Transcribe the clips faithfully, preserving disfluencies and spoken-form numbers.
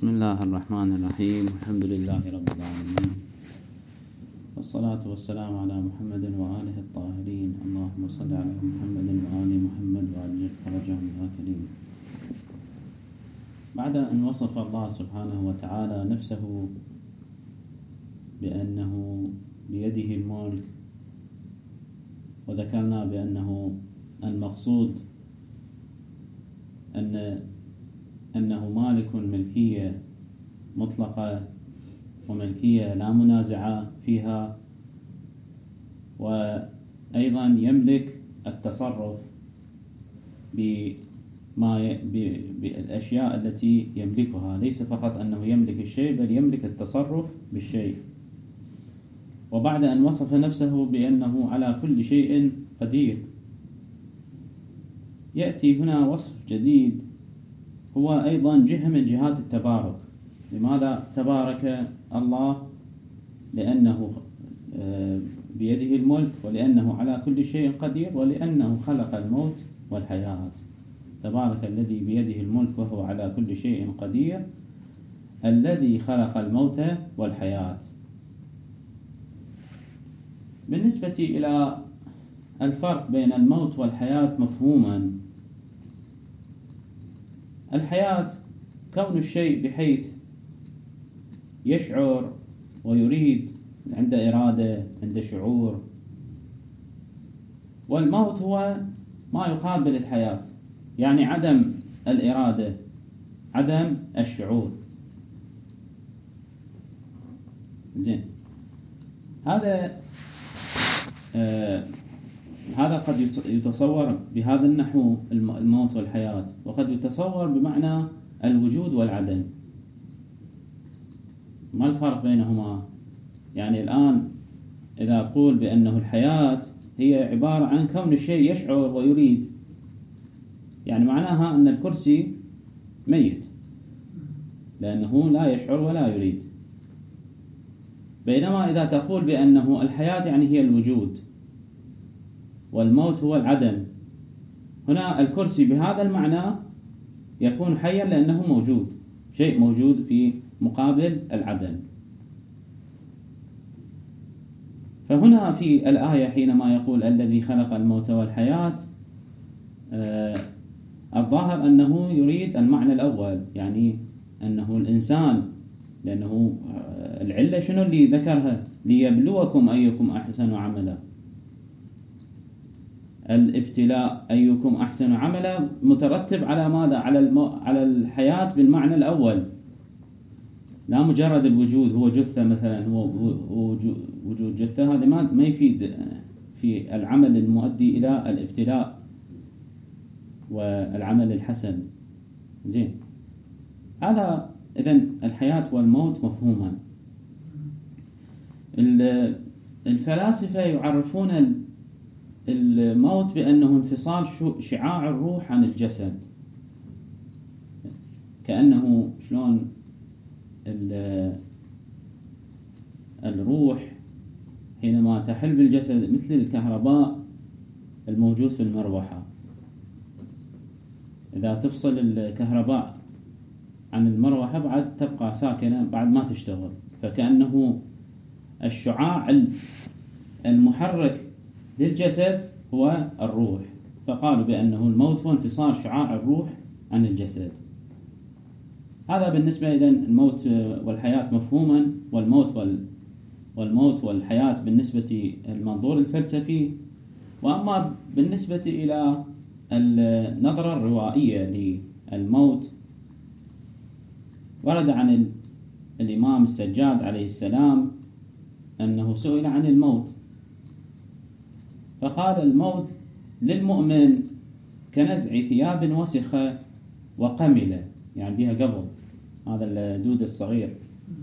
بسم الله الرحمن الرحيم. الحمد لله رب العالمين، والصلاة والسلام على محمد وآله الطاهرين. اللهم صل على محمد وآل محمد وعجل فرجهم يا كريم. بعد أن وصف الله سبحانه وتعالى نفسه بأنه بيده الملك، وذكرنا بأنه المقصود أن أنه مالك ملكية مطلقة وملكية لا منازع فيها، وأيضا يملك التصرف بما بالأشياء التي يملكها، ليس فقط أنه يملك الشيء بل يملك التصرف بالشيء. وبعد أن وصف نفسه بأنه على كل شيء قدير، يأتي هنا وصف جديد هو أيضا جهة من جهات التبارك. لماذا تبارك الله؟ لأنه بيده الملك، ولأنه على كل شيء قدير، ولأنه خلق الموت والحياة. تبارك الذي بيده الملك وهو على كل شيء قدير، الذي خلق الموت والحياة. بالنسبة إلى الفرق بين الموت والحياة مفهوما، الحياة كون الشيء بحيث يشعر ويريد، عند إرادة، عند شعور. والموت هو ما يقابل الحياة، يعني عدم الإرادة، عدم الشعور. زين، هذا آه هذا قد يتصور بهذا النحو الموت والحياة، وقد يتصور بمعنى الوجود والعدم. ما الفرق بينهما؟ يعني الآن إذا أقول بأنه الحياة هي عبارة عن كون الشيء يشعر ويريد، يعني معناها أن الكرسي ميت لأنه لا يشعر ولا يريد. بينما إذا تقول بأنه الحياة يعني هي الوجود والموت هو العدم، هنا الكرسي بهذا المعنى يكون حيا لأنه موجود، شيء موجود في مقابل العدم. فهنا في الآية حينما يقول الذي خلق الموت والحياة، آه الظاهر أنه يريد المعنى الأول، يعني أنه الإنسان، لأنه آه العلة شنو اللي ذكرها؟ ليبلوكم أيكم أحسن عملا. الابتلاء أيكم أحسن عملا مترتب على ماذا؟ على المو... على الحياة بالمعنى الأول، لا مجرد الوجود. هو جثة مثلا، هو وجود جثة، هذا ما ما يفيد في العمل المؤدي إلى الابتلاء والعمل الحسن. زين، هذا إذن الحياة والموت مفهوما. الفلاسفة يعرفون الموت بأنه انفصال شعاع الروح عن الجسد، كأنه شلون الروح حينما تحل بالجسد مثل الكهرباء الموجود في المروحة، إذا تفصل الكهرباء عن المروحة بعد تبقى ساكنة بعد ما تشتغل. فكأنه الشعاع المحرك للجسد هو الروح، فقالوا بأنه الموت هو انفصال شعاع الروح عن الجسد. هذا بالنسبة إلى الموت والحياة مفهوما، والموت وال والموت والحياة بالنسبة المنظور الفلسفي. وأما بالنسبة إلى النظرة الروائية للموت، ورد عن الإمام السجاد عليه السلام أنه سئل عن الموت فقال: الموت للمؤمن كنزع ثياب وسخة وقملة، يعني بها قبض، هذا الدود الصغير،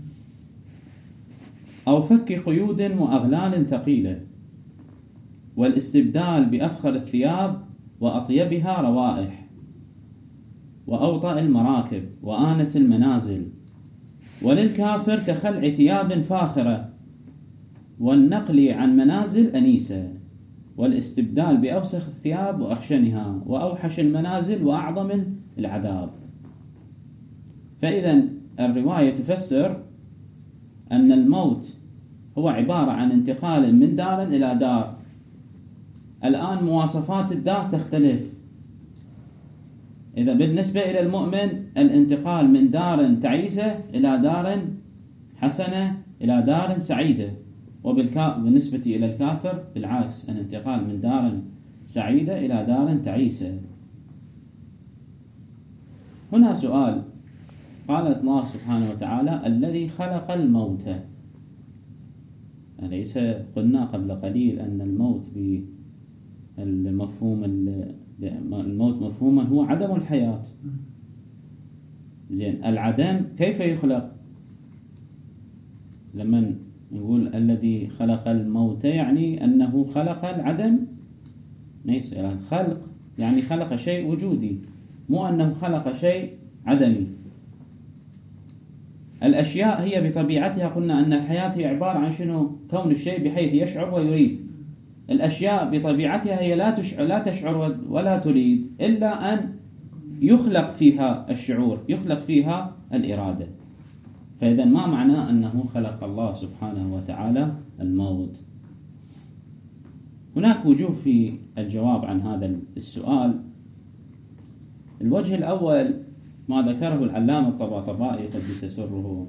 أو فك قيود وأغلال ثقيلة، والاستبدال بأفخر الثياب وأطيبها روائح، وأوطأ المراكب وآنس المنازل. وللكافر كخلع ثياب فاخرة والنقل عن منازل أنيسة، والاستبدال بأوسخ الثياب وأخشنها، وأوحش المنازل وأعظم العذاب. فإذا الرواية تفسر أن الموت هو عبارة عن انتقال من دار إلى دار. الآن مواصفات الدار تختلف. إذا بالنسبة إلى المؤمن الانتقال من دار تعيسة إلى دار حسنة إلى دار سعيدة، وبالنسبة إلى الكافر بالعكس، الانتقال من دار سعيدة إلى دار تعيسة. هنا سؤال. قال الله سبحانه وتعالى الذي خلق الموت. أليس قلنا قبل قليل أن الموت بالمفهوم الموت مفهوما هو عدم الحياة. زين، العدم كيف يخلق؟ لما نقول الذي خلق الموت يعني أنه خلق العدم. ليس الخلق يعني خلق شيء وجودي، مو أنه خلق شيء عدمي. الأشياء هي بطبيعتها قلنا أن الحياة هي عبارة عن شنو؟ كون الشيء بحيث يشعر ويريد. الأشياء بطبيعتها هي لا تشعر, لا تشعر ولا تريد إلا أن يخلق فيها الشعور، يخلق فيها الإرادة. فإذا ما معناه أنه خلق الله سبحانه وتعالى الموت؟ هناك وجوه في الجواب عن هذا السؤال. الوجه الأول ما ذكره العلامة الطباطبائي قدس سره،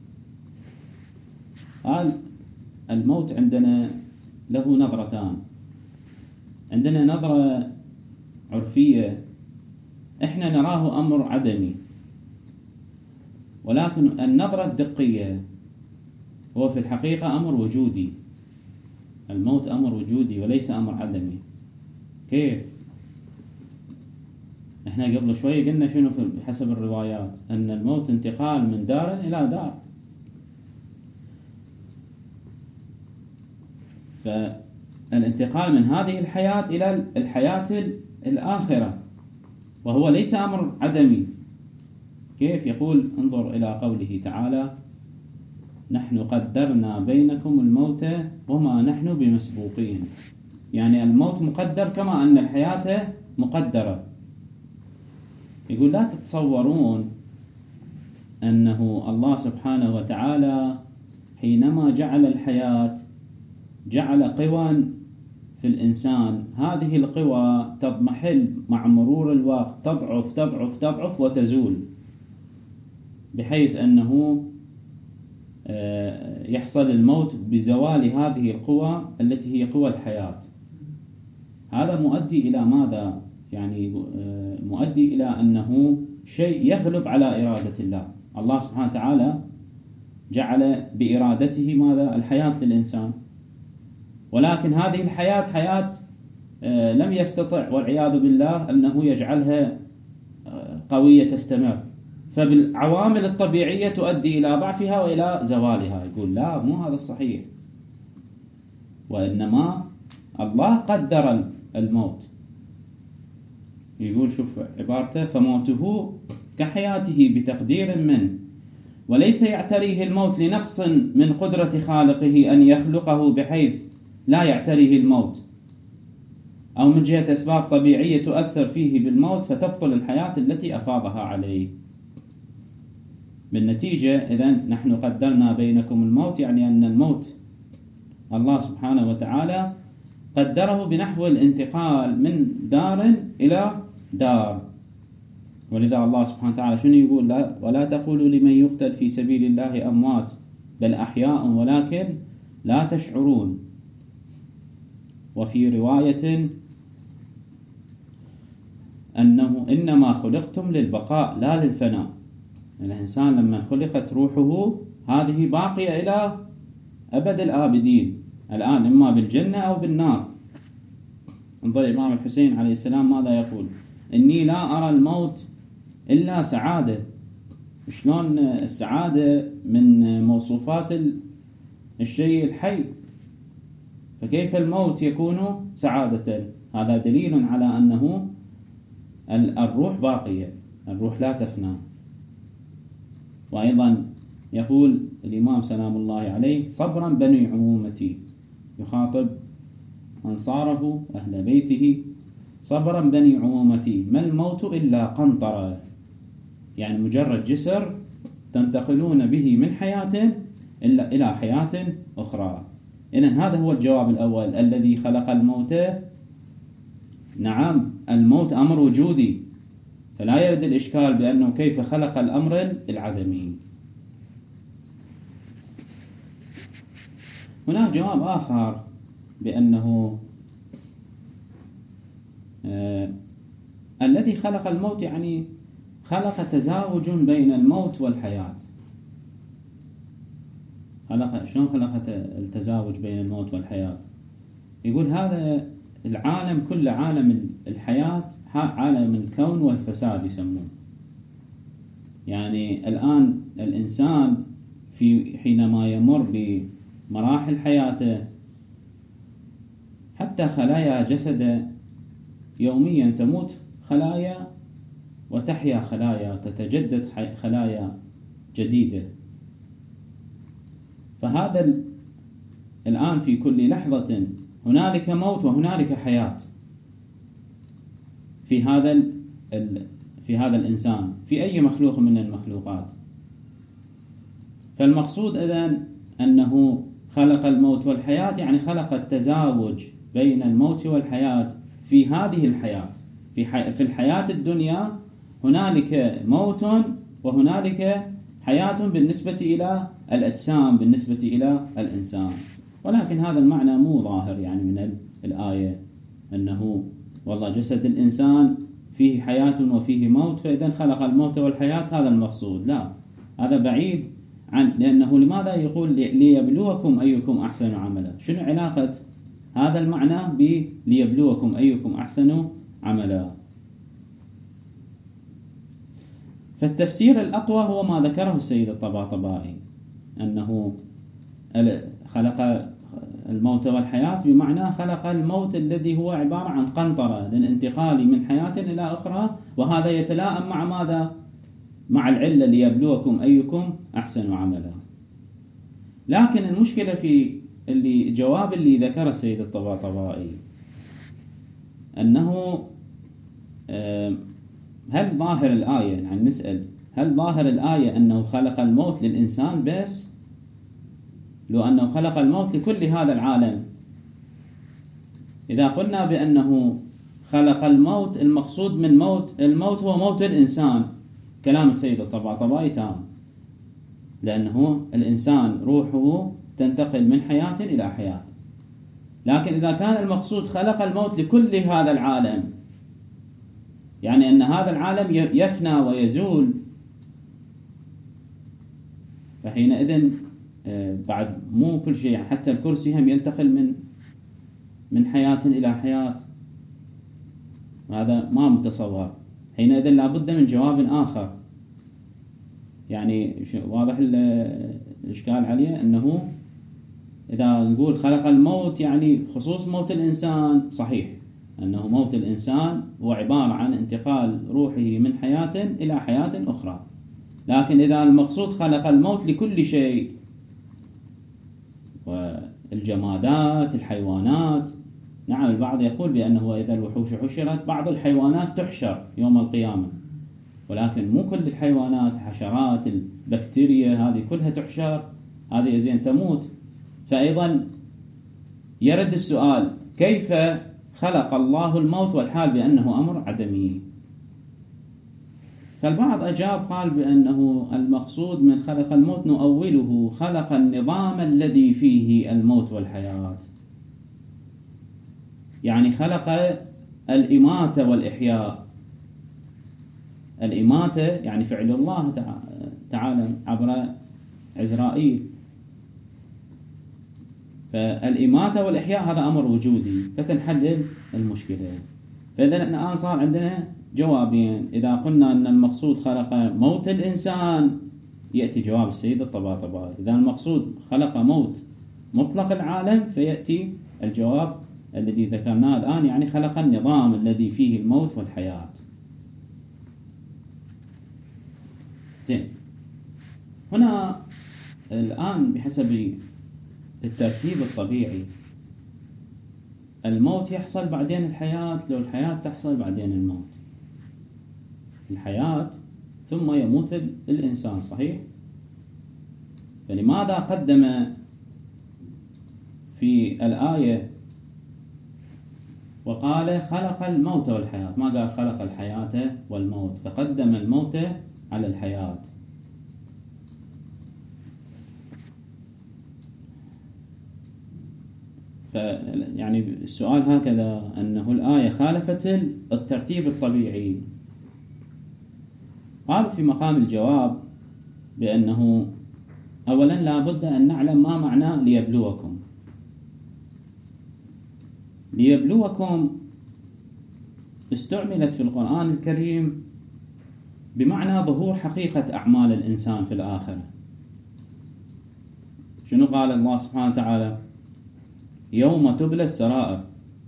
قال الموت عندنا له نظرتان. عندنا نظرة عرفية احنا نراه أمر عدمي، ولكن النظرة الدقية هو في الحقيقة أمر وجودي. الموت أمر وجودي وليس أمر عدمي. كيف؟ احنا قبل شوية قلنا شنو حسب الروايات أن الموت انتقال من دار إلى دار. فالانتقال من هذه الحياة إلى الحياة الآخرة، وهو ليس أمر عدمي. كيف؟ يقول انظر إلى قوله تعالى نحن قدرنا بينكم الموت وما نحن بمسبوقين. يعني الموت مقدر كما أن الحياة مقدرة. يقول لا تتصورون أنه الله سبحانه وتعالى حينما جعل الحياة جعل قوى في الإنسان، هذه القوى تضمحل مع مرور الوقت، تضعف تضعف تضعف وتزول، بحيث أنه يحصل الموت بزوال هذه القوى التي هي قوى الحياة. هذا مؤدي إلى ماذا؟ يعني مؤدي إلى أنه شيء يغلب على إرادة الله. الله سبحانه وتعالى جعل بإرادته ماذا؟ الحياة للإنسان، ولكن هذه الحياة حياة لم يستطع والعياذ بالله أنه يجعلها قوية تستمر، فبالعوامل الطبيعية تؤدي إلى ضعفها وإلى زوالها. يقول لا، مو هذا الصحيح، وإنما الله قدر الموت. يقول شوف عبارته فموته كحياته بتقدير منه، وليس يعتريه الموت لنقص من قدرة خالقه أن يخلقه بحيث لا يعتريه الموت، أو من جهة أسباب طبيعية تؤثر فيه بالموت فتبطل الحياة التي أفاضها عليه. بالنتيجة إذن نحن قدرنا بينكم الموت، يعني أن الموت الله سبحانه وتعالى قدره بنحو الانتقال من دار إلى دار. ولذا الله سبحانه وتعالى شنو يقول؟ لا ولا تقولوا لمن يقتل في سبيل الله أموات بل أحياء ولكن لا تشعرون. وفي رواية أنه إنما خلقتم للبقاء لا للفناء. الإنسان لما خلقت روحه هذه باقية إلى أبد الآبدين، الآن إما بالجنة أو بالنار. انظر الإمام الحسين عليه السلام ماذا يقول؟ إني لا أرى الموت إلا سعادة. شلون السعادة من موصوفات الشيء الحي، فكيف الموت يكون سعادة؟ هذا دليل على أنه الروح باقية، الروح لا تفنى. وأيضا يقول الإمام سلام الله عليه صبرا بني عمومتي، يخاطب أنصاره أهل بيته، صبرا بني عمومتي ما الموت إلا قنطرة، يعني مجرد جسر تنتقلون به من حياة إلى حياة أخرى. إذن هذا هو الجواب الأول، الذي خلق الموت. نعم، الموت أمر وجودي، فلا يرد الإشكال بأنه كيف خلق الأمر العدمي. هناك جواب آخر بأنه آه الذي خلق الموت يعني خلق تزاوج بين الموت والحياة. خلق شلون خلق التزاوج بين الموت والحياة؟ يقول هذا العالم كله عالم الحياة، عالم الكون والفساد يسمون. يعني الآن الإنسان في حينما يمر بمراحل حياته حتى خلايا جسده يوميا تموت خلايا وتحيا خلايا، تتجدد خلايا جديدة. فهذا الآن في كل لحظة هنالك موت وهنالك حياة في هذا في هذا الإنسان، في أي مخلوق من المخلوقات. فالمقصود إذن أنه خلق الموت والحياة، يعني خلق التزاوج بين الموت والحياة في هذه الحياة. في, حي... في الحياة الدنيا هنالك موت وهنالك حياة بالنسبة إلى الأجسام، بالنسبة إلى الإنسان. ولكن هذا المعنى مو ظاهر يعني من الآية، أنه والله جسد الإنسان فيه حياة وفيه موت فإذا خلق الموت والحياة، هذا المقصود. لا، هذا بعيد عن، لأنه لماذا يقول ليبلوكم أيكم أحسن عملا؟ شنو علاقة هذا المعنى بليبلوكم أيكم أحسن عملا؟ فالتفسير الأقوى هو ما ذكره السيد الطباطبائي، أنه خلق الموت والحياة بمعنى خلق الموت الذي هو عبارة عن قنطرة للانتقال من حياة إلى أخرى، وهذا يتلائم مع ماذا؟ مع العلة ليبلوكم أيكم أحسن عملا. لكن المشكلة في اللي جواب اللي ذكر السيد الطباطبائي أنه هل ظاهر الآية، يعني نسأل هل ظاهر الآية أنه خلق الموت للإنسان بس؟ لو أنه خلق الموت لكل هذا العالم، إذا قلنا بأنه خلق الموت، المقصود من موت الموت هو موت الإنسان، كلام السيد الطباطبائي تام، لأنه الإنسان روحه تنتقل من حياة إلى حياة. لكن إذا كان المقصود خلق الموت لكل هذا العالم، يعني أن هذا العالم يفنى ويزول، فحينئذ بعد مو كل شيء، حتى الكرسي هم ينتقل من من حياة إلى حياة، هذا ما متصور. حينئذ لابد من جواب آخر. يعني واضح الإشكال عليه، أنه إذا نقول خلق الموت يعني خصوص موت الإنسان، صحيح أنه موت الإنسان هو عبارة عن انتقال روحه من حياة إلى حياة أخرى. لكن إذا المقصود خلق الموت لكل شيء، والجمادات، الحيوانات، نعم البعض يقول بأنه إذا الوحوش حشرت بعض الحيوانات تحشر يوم القيامة، ولكن مو كل الحيوانات، الحشرات، البكتيريا هذه كلها تحشر، هذه زين تموت. فأيضا يرد السؤال كيف خلق الله الموت والحال بأنه أمر عدمي؟ فالبعض أجاب قال بأنه المقصود من خلق الموت نؤوله خلق النظام الذي فيه الموت والحياة، يعني خلق الإماتة والإحياء. الإماتة يعني فعل الله تعالى عبر عزرائيل، فالإماتة والإحياء هذا أمر وجودي، فتنحل المشكلة. فإذا الآن صار عندنا جوابين. إذا قلنا أن المقصود خلق موت الإنسان يأتي جواب السيد الطباطبائي، إذا المقصود خلق موت مطلق العالم فيأتي الجواب الذي ذكرناه الآن، يعني خلق النظام الذي فيه الموت والحياة. زين، هنا الآن بحسب الترتيب الطبيعي الموت يحصل بعدين الحياة، لو الحياة تحصل بعدين الموت، الحياة ثم يموت الإنسان، صحيح؟ فلماذا قدم في الآية وقال خلق الموت والحياة، ما قال خلق الحياة والموت، فقدم الموت على الحياة. يعني السؤال هكذا، أنه الآية خالفت الترتيب الطبيعي. قالوا في مقام الجواب بأنه أولا لا بد أن نعلم ما معنى ليبلوكم. ليبلوكم استعملت في القرآن الكريم بمعنى ظهور حقيقة أعمال الإنسان في الآخرة. شنو قال الله سبحانه وتعالى؟ يوم تبلى السرائر.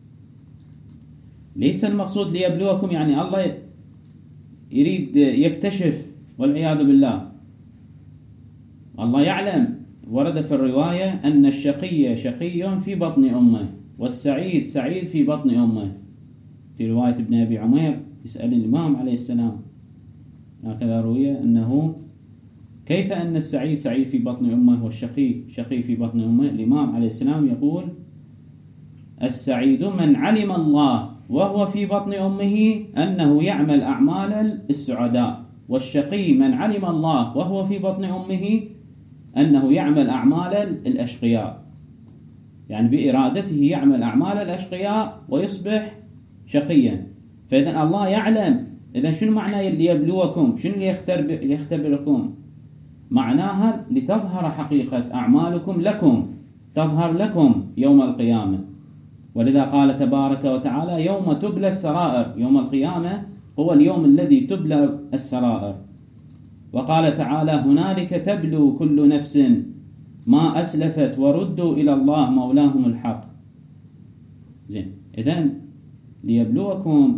ليس المقصود ليبلوكم يعني الله يريد يكتشف، والعياذ بالله. الله يعلم، ورد في الرواية أن الشقي شقي في بطن أمه والسعيد سعيد في بطن أمه. في رواية ابن أبي عمير يسأل الإمام عليه السلام، هكذا روي أنه كيف أن السعيد سعيد في بطن أمه والشقي شقي في بطن أمه؟ الإمام عليه السلام يقول السعيد من علم الله وهو في بطن أمه أنه يعمل أعمال السعداء، والشقي من علم الله وهو في بطن أمه أنه يعمل أعمال الأشقياء، يعني بإرادته يعمل أعمال الأشقياء ويصبح شقيا. فإذا الله يعلم. إذا شنو معنى ليبلوكم؟ شنو ليختبركم؟ معناها لتظهر حقيقة أعمالكم لكم، تظهر لكم يوم القيامة. ولذا قال تبارك وتعالى يوم تبلى السرائر. يوم القيامة هو اليوم الذي تبلى السرائر. وقال تعالى هنالك تبلو كل نفس ما أسلفت وردوا إلى الله مولاهم الحق. زين، إذن ليبلوكم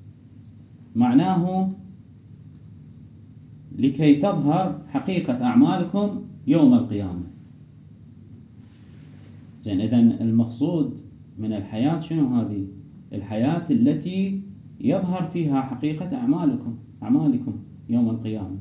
معناه لكي تظهر حقيقة أعمالكم يوم القيامة. زين، إذن المقصود من الحياة شنو هذه؟ الحياة التي يظهر فيها حقيقة أعمالكم أعمالكم يوم القيامة.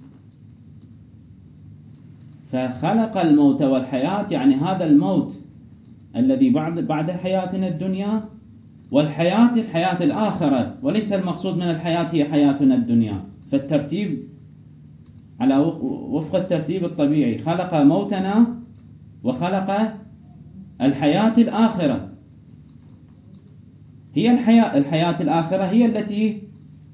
فخلق الموت والحياة، يعني هذا الموت الذي بعد بعد حياتنا الدنيا، والحياة الحياة الآخرة، وليس المقصود من الحياة هي حياتنا الدنيا. فالترتيب على وفق الترتيب الطبيعي، خلق موتنا وخلق الحياة الآخرة. هي الحياة الحياة الآخرة هي التي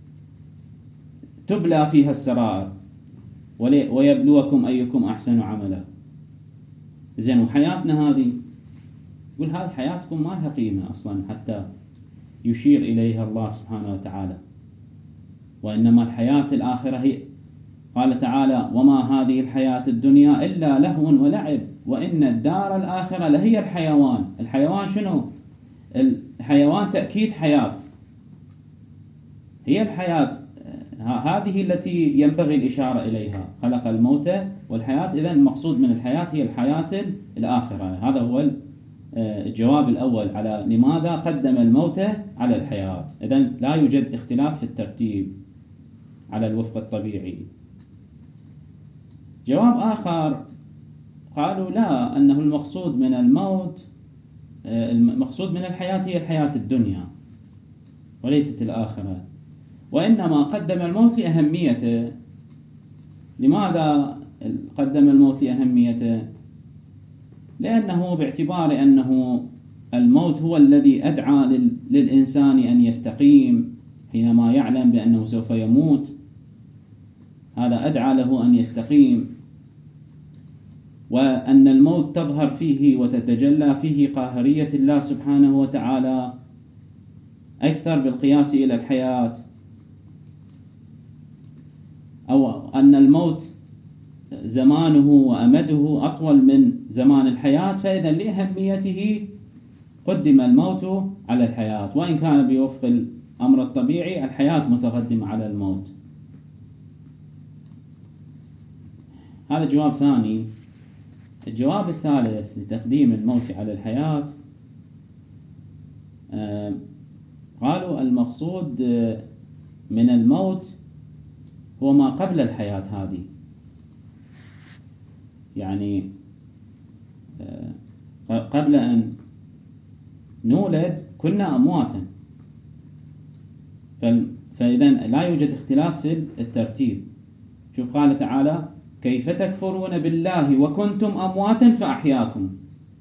تبلى فيها السرائر ويبلوكم أيكم أحسن عملا. زين، وحياتنا هذه يقول هذه حياتكم ما لها قيمة أصلا حتى يشير إليها الله سبحانه وتعالى. وإنما الحياة الآخرة هي، قال تعالى وما هذه الحياة الدنيا إلا لهو ولعب وإن الدار الآخرة لهي الحيوان. الحيوان شنو؟ الحيوان تأكيد حياة، هي الحياة هذه التي ينبغي الإشارة إليها. خلق الموت والحياة، إذن المقصود من الحياة هي الحياة الآخرة. هذا هو الجواب الأول على لماذا قدم الموت على الحياة. إذن لا يوجد اختلاف في الترتيب على الوفق الطبيعي. جواب آخر قالوا لا، أنه المقصود من الموت المقصود من الحياة هي الحياة الدنيا وليست الآخرة، وإنما قدم الموت لأهميته. لماذا قدم الموت لأهميته؟ لأنه باعتبار أنه الموت هو الذي أدعى للإنسان أن يستقيم حينما يعلم بأنه سوف يموت، هذا أدعى له أن يستقيم، وأن الموت تظهر فيه وتتجلى فيه قاهرية الله سبحانه وتعالى أكثر بالقياس إلى الحياة، أو أن الموت زمانه وأمده أطول من زمان الحياة، فإذا لأهميته قدم الموت على الحياة، وإن كان بوفق الأمر الطبيعي الحياة متقدمة على الموت. هذا جواب ثاني. الجواب الثالث لتقديم الموت على الحياة، قالوا المقصود من الموت هو ما قبل الحياة هذه. يعني قبل أن نولد كنا أمواتا، فإذا لا يوجد اختلاف في الترتيب. شوف قال تعالى: كيف تكفرون بالله وكنتم أمواتا فأحياكم.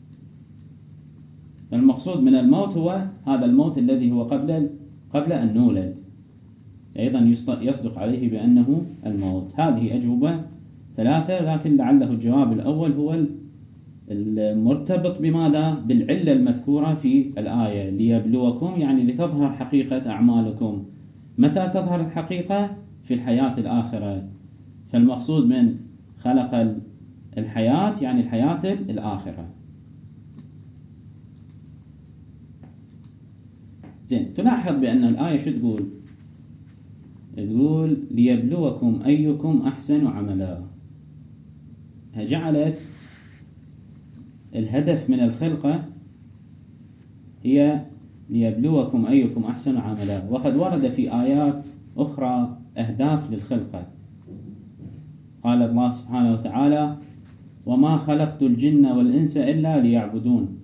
المقصود من الموت هو هذا الموت الذي هو قبل قبل أن نولد، أيضا يصدق عليه بأنه الموت. هذه أجوبة ثلاثة، لكن لعله الجواب الأول هو المرتبط بماذا؟ بالعلة المذكورة في الآية: ليبلوكم، يعني لتظهر حقيقة أعمالكم. متى تظهر الحقيقة؟ في الحياة الآخرة. فالمقصود من خلق الحياة يعني الحياة الآخرة. زين، تلاحظ بأن الآية شو تقول؟ تقول: ليبلوكم أيكم أحسن عملا. جعلت الهدف من الخلقة هي ليبلوكم أيكم أحسن عملا، وقد ورد في آيات أخرى أهداف للخلقة. قال الله سبحانه وتعالى: وما خلقت الجن والإنس إلا ليعبدون.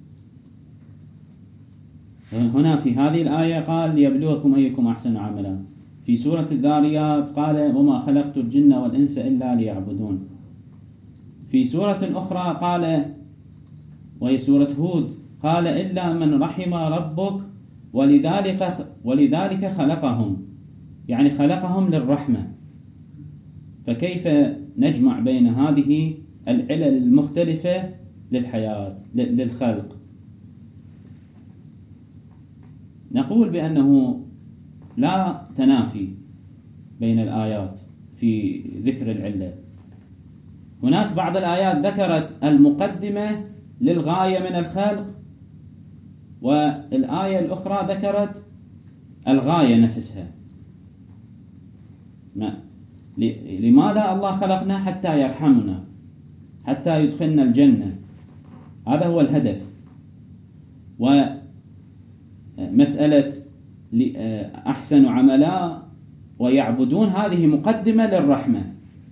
هنا في هذه الآية قال: ليبلوكم أيكم أحسن عملا. في سورة الذاريات قال: وما خلقت الجن والإنس إلا ليعبدون. في سورة أخرى قال، وهي سورة هود، قال: إلا من رحم ربك ولذلك ولذلك خلقهم، يعني خلقهم للرحمة. فكيف نجمع بين هذه العلل المختلفة للحياة للخلق؟ نقول بأنه لا تنافي بين الآيات في ذكر العلة. هناك بعض الآيات ذكرت المقدمة للغاية من الخلق، والآية الأخرى ذكرت الغاية نفسها. ما لماذا الله خلقنا؟ حتى يرحمنا، حتى يدخلنا الجنة. هذا هو الهدف. ومسألة أحسن عملا ويعبدون هذه مقدمة للرحمة.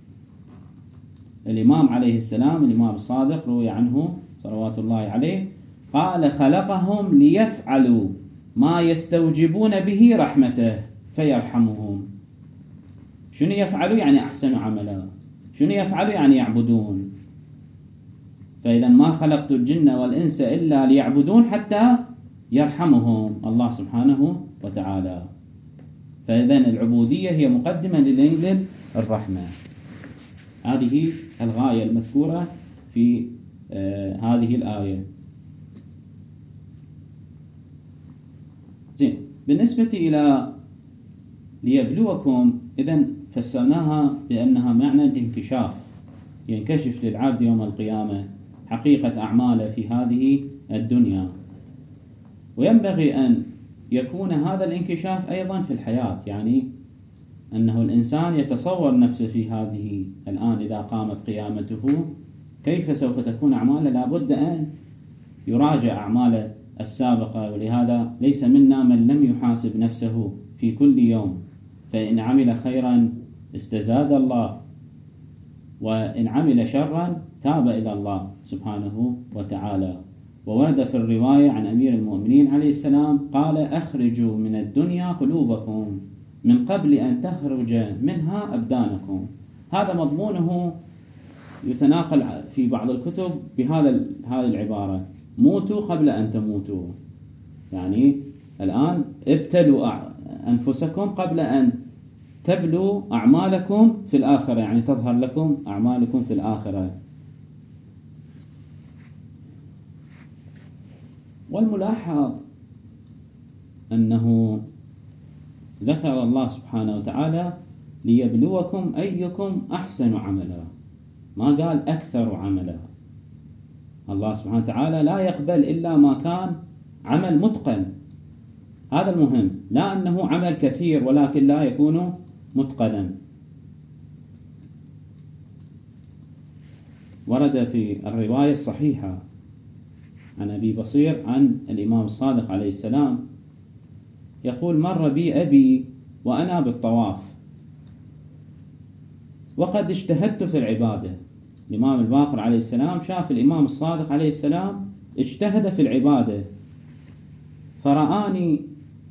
الإمام عليه السلام، الإمام الصادق، روي عنه صلوات الله عليه، قال: خلقهم ليفعلوا ما يستوجبون به رحمته فيرحمهم. شنو يفعلوا؟ يعني أحسن عملا. شنو يفعلوا؟ يعني يعبدون. فإذا ما خلقت الجن والإنس إلا ليعبدون حتى يرحمهم الله سبحانه وتعالى. فإذا العبودية هي مقدمة لليل الرحمة. هذه الغاية المذكورة في آه هذه الآية. زين، بالنسبة إلى ليبلوكم، إذن فسرناها بأنها معنى الانكشاف، ينكشف للعبد يوم القيامة حقيقة أعماله في هذه الدنيا. وينبغي أن يكون هذا الانكشاف أيضا في الحياة، يعني أنه الإنسان يتصور نفسه في هذه الآن إذا قامت قيامته كيف سوف تكون أعماله. لابد أن يراجع أعماله السابقة. ولهذا ليس منا من لم يحاسب نفسه في كل يوم، فإن عمل خيرا استزاد الله، وإن عمل شرا تاب إلى الله سبحانه وتعالى. وورد في الرواية عن أمير المؤمنين عليه السلام قال: أخرجوا من الدنيا قلوبكم من قبل أن تخرج منها أبدانكم. هذا مضمونه يتناقل في بعض الكتب بهذا هذه العبارة: موتوا قبل أن تموتوا. يعني الآن ابتلوا أنفسكم قبل أن تبلوا أعمالكم في الآخرة، يعني تظهر لكم أعمالكم في الآخرة. والملاحظ أنه ذكر الله سبحانه وتعالى: ليبلوكم أيكم أحسن عملا، ما قال أكثر عملا. الله سبحانه وتعالى لا يقبل إلا ما كان عمل متقن. هذا المهم، لا أنه عمل كثير ولكن لا يكون متقنا. ورد في الرواية الصحيحة عن أبي بصير عن الإمام الصادق عليه السلام يقول: مر بي أبي وأنا بالطواف وقد اجتهدت في العبادة الإمام الباقر عليه السلام شاف الإمام الصادق عليه السلام اجتهد في العبادة، فرآني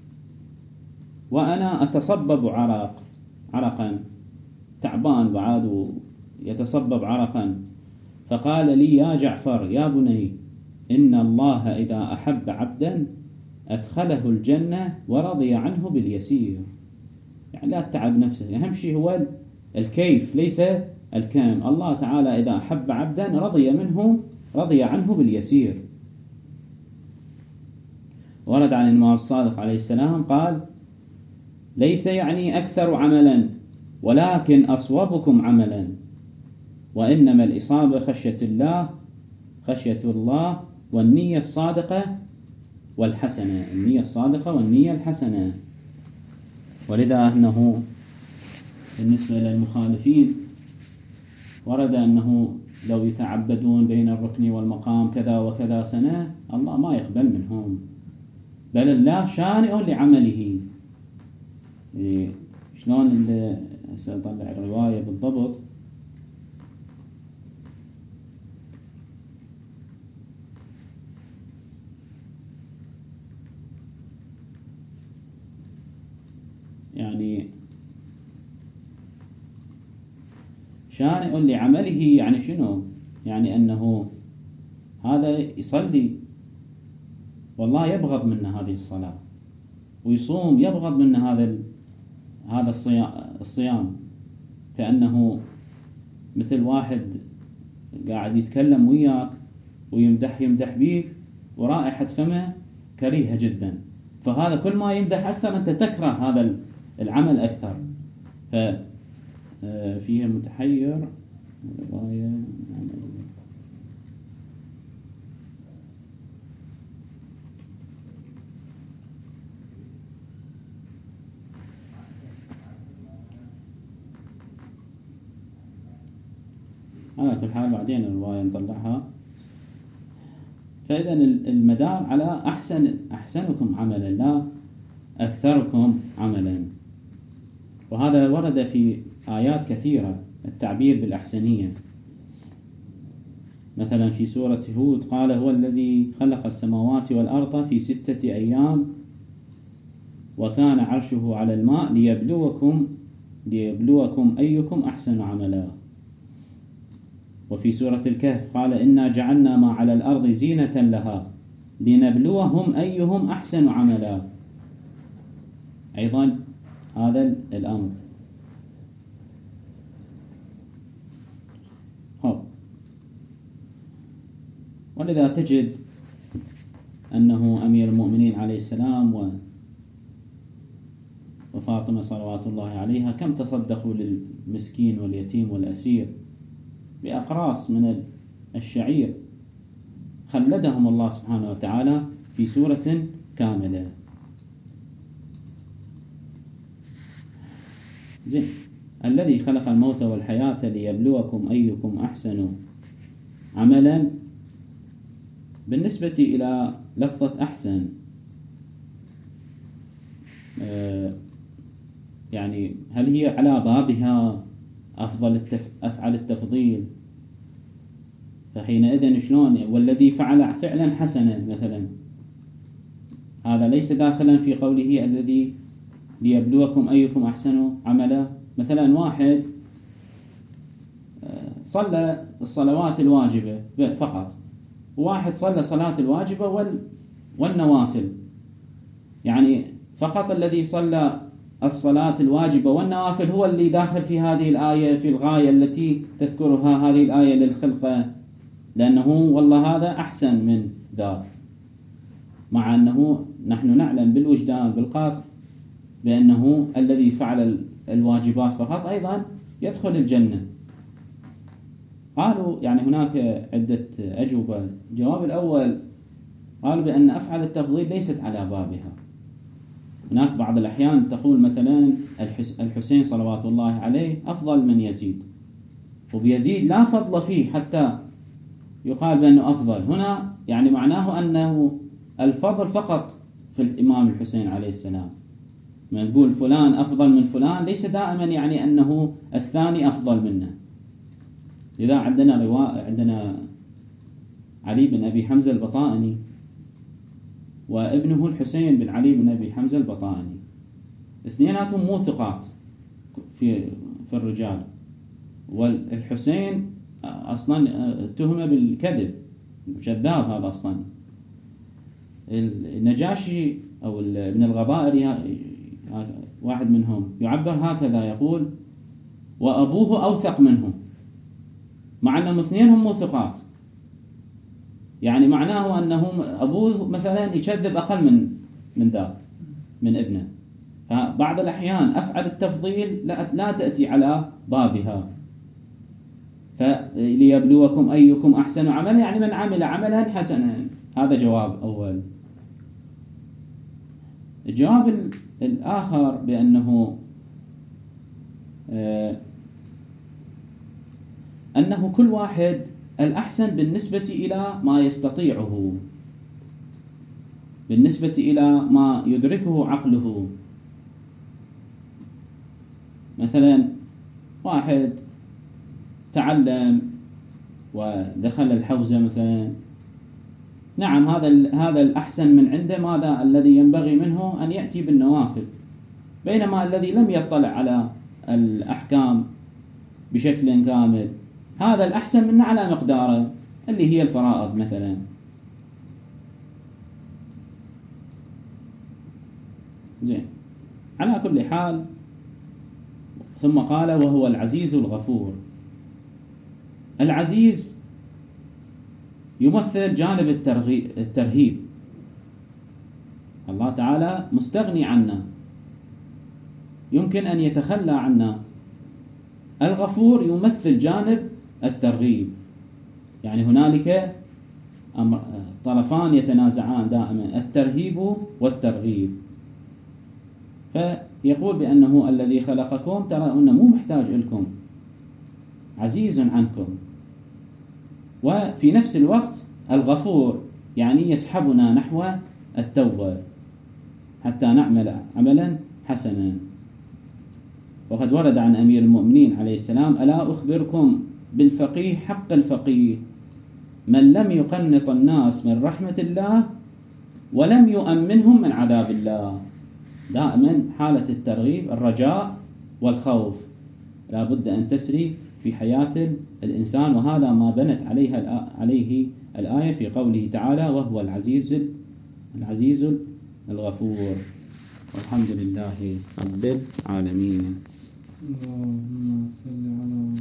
وأنا أتصبب عرق عرقا تعبان بعد يتصبب عرقا، فقال لي: يا جعفر يا بني، إن الله إذا أحب عبدا أدخله الجنة ورضي عنه باليسير. يعني لا تتعب نفسك، أهم شيء هو الكيف ليس الكم. الله تعالى إذا أحب عبدا رضي منه رضي عنه باليسير. ورد عن الإمام الصادق عليه السلام قال: ليس يعني أكثر عملا ولكن أصوبكم عملا، وإنما الإصابة خشية الله خشية الله والنية الصادقة والحسنة، النية الصادقة والنية الحسنة. ولذا أنه بالنسبة للمخالفين ورد أنه لو يتعبدون بين الركن والمقام كذا وكذا سنة الله ما يقبل منهم، بل الله شانئ لعمله. إيه شلون اللي سأطلع الرواية بالضبط. يعني شانئ لعمله يعني شنو؟ يعني أنه هذا يصلي والله يبغض منا هذه الصلاة، ويصوم يبغض منا هذا هذا الصيام، كأنه مثل واحد قاعد يتكلم وياك ويمدح يمدح بيك ورائحة فمه كريهة جدا، فهذا كل ما يمدح أكثر أنت تكره هذا العمل أكثر. ففيه متحير رواية على كل حال بعدين الرواية نطلعها. فإذا المدار على أحسن أحسنكم عملا لا أكثركم عملا، وهذا ورد في آيات كثيرة التعبير بالأحسنية. مثلا في سورة هود قال: هو الذي خلق السماوات والأرض في ستة أيام وكان عرشه على الماء ليبلوكم ليبلوكم أيكم أحسن عملا. وفي سورة الكهف قال: إنا جعلنا ما على الأرض زينة لها لنبلوهم أيهم أحسن عملا. أيضا هذا الأمر. هو. ولذا تجد أنه أمير المؤمنين عليه السلام و وفاطمة صلوات الله عليها كم تصدقوا للمسكين واليتيم والأسير بأقراص من الشعير، خلدهم الله سبحانه وتعالى في سورة كاملة. زين. الذي خلق الموت والحياة ليبلوكم أيكم أحسن عملا، بالنسبة إلى لفظة أحسن آه يعني هل هي على بابها أفضل التف... أفعل التفضيل؟ فحينئذ شلون والذي فعل فعلا حسنا مثلا، هذا ليس داخلا في قوله الذي ليبلوكم أيكم أحسن عملا. مثلا واحد صلى الصلوات الواجبة فقط، وواحد صلى صلاة الواجبة وال... والنوافل، يعني فقط الذي صلى الصلاة الواجبة والنوافل هو اللي داخل في هذه الآية في الغاية التي تذكرها هذه الآية للخلقة، لأنه والله هذا أحسن من ذاك، مع أنه نحن نعلم بالوجدان بالقاطع بأنه الذي فعل الواجبات فقط أيضا يدخل الجنة. قالوا يعني هناك عدة أجوبة. الجواب الأول قالوا بأن أفعل التفضيل ليست على بابها. هناك بعض الأحيان تقول مثلا الحسين صلوات الله عليه أفضل من يزيد، وبيزيد لا فضل فيه حتى يقال بأنه أفضل. هنا يعني معناه أنه الفضل فقط في الإمام الحسين عليه السلام. ما نقول فلان أفضل من فلان ليس دائما يعني أنه الثاني أفضل منه، إذا عندنا رواء عندنا علي بن أبي حمزة البطائني وابنه الحسين بن علي بن أبي حمزة البطائني، اثنيناتهم مو ثقات في في الرجال، والحسين أصلا اتهم بالكذب، كذاب هذا أصلا. النجاشي أو ابن الغضائري واحد منهم يعبر هكذا، يقول وأبوه أوثق منه، مع أنهم اثنينهم مو ثقات، يعني معناه أنه أبوه مثلا يكذب أقل من من ذا من ابنه. فبعض الأحيان أفعل التفضيل لا, لا تأتي على بابها. فليبلوكم أيكم أحسن عملا، يعني من عمل عملا حسنا. هذا جواب أول. الجواب الآخر بأنه آه أنه كل واحد الأحسن بالنسبة إلى ما يستطيعه، بالنسبة إلى ما يدركه عقله. مثلا واحد تعلم ودخل الحوزة مثلا، نعم هذا هذا الأحسن من عنده، ماذا الذي ينبغي منه أن يأتي بالنوافل، بينما الذي لم يطلع على الأحكام بشكل كامل هذا الأحسن منه على مقداره اللي هي الفرائض مثلا. زين، على كل حال ثم قال وهو العزيز الغفور. العزيز يمثل جانب الترهيب، الله تعالى مستغني عنا، يمكن أن يتخلى عنا. الغفور يمثل جانب الترغيب، يعني هنالك طرفان يتنازعان دائما، الترهيب والترغيب. فيقول بأنه الذي خلقكم ترى أنه مو محتاج لكم، عزيز عنكم، وفي نفس الوقت الغفور يعني يسحبنا نحو التوبة حتى نعمل عملا حسنا. وقد ورد عن أمير المؤمنين عليه السلام ألا أخبركم بالفقيه حق الفقيه من لم يقنط الناس من رحمة الله ولم يؤمنهم من عذاب الله. دائما حالة الترغيب الرجاء والخوف لا بد أن تسري في حياة الإنسان، وهذا ما بنت عليها عليه الآية في قوله تعالى وهو العزيز العزيز الغفور. والحمد لله رب العالمين. اللهم صل على